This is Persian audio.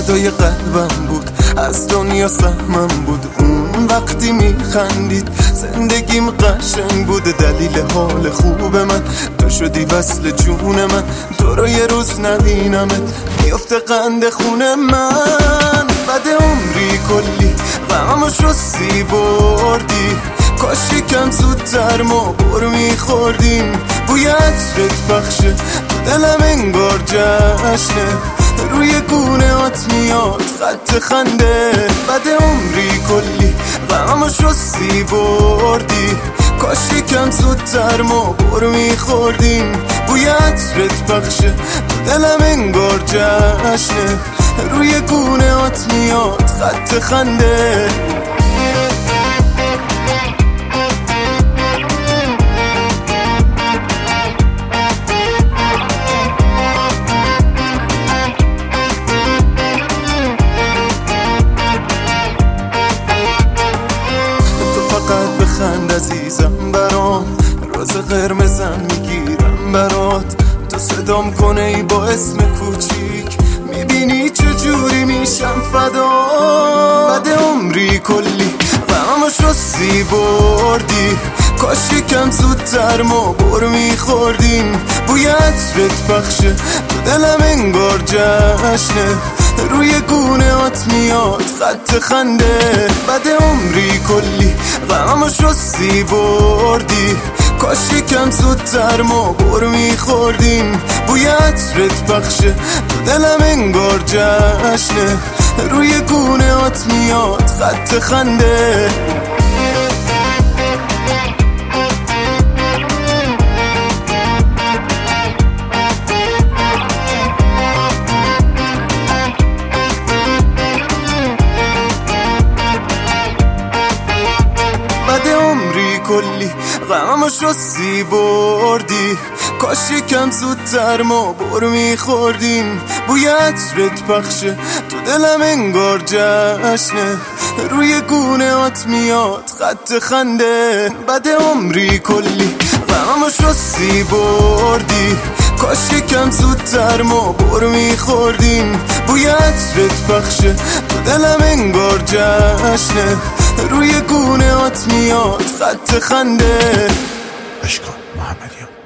فدای قلبم بود، از دنیا سهمم بود. اون وقتی میخندید زندگیم قشنگ بود. دلیل حال خوب من تو شدی وصل جون من. تو رو یه روز نبینمت میفته قند خون من. بعد عمری کلی غمشو سی بردی، کاش یکم زودتر ما بر میخوردیم. بوی عطرت بخشه تو دلم انگار جشنه، روی گونه هات میاد خط خنده. بعد عمری کلی غمشو سی بردی، کاش یکم زودتر ما بر میخوردیم. بوی عطرت بخشه تو دلم انگار جشنه، روی گونه هات میاد خط خنده. بخند عزیزم برام، روز قرمزم میگیرم برات. تو صدام کنه ای با اسم کوچیک، میبینی چجوری میشم فدا. بعد عمری کلی غمشو سی بردی، کاش یکم زودتر ما بر میخوردیم. بوی عطرت بخشه تو دلم انگار جشنه، روی گونه هات میاد خط خنده. بعد عمری کلی غمشو سی بردی، کاش یکم زودتر ما بر میخوردیم. بوی عطرت بخشه تو دلم انگار جشنه، روی گونه هات میاد خط خنده. کلی غمشو سی بردی، کاش یکم زودتر ما بر میخوردیم. بوی عطرت بخشه تو دلم انگار جشنه، روی گونه هات میاد خط خنده. بعد عمری کلی غمشو سی بردی، کاش یکم زودتر ما بر میخوردیم. بوی عطرت بخشه تو دلم انگار جشنه، روی گونه هات میاد خط خنده. اشکان محمدیان.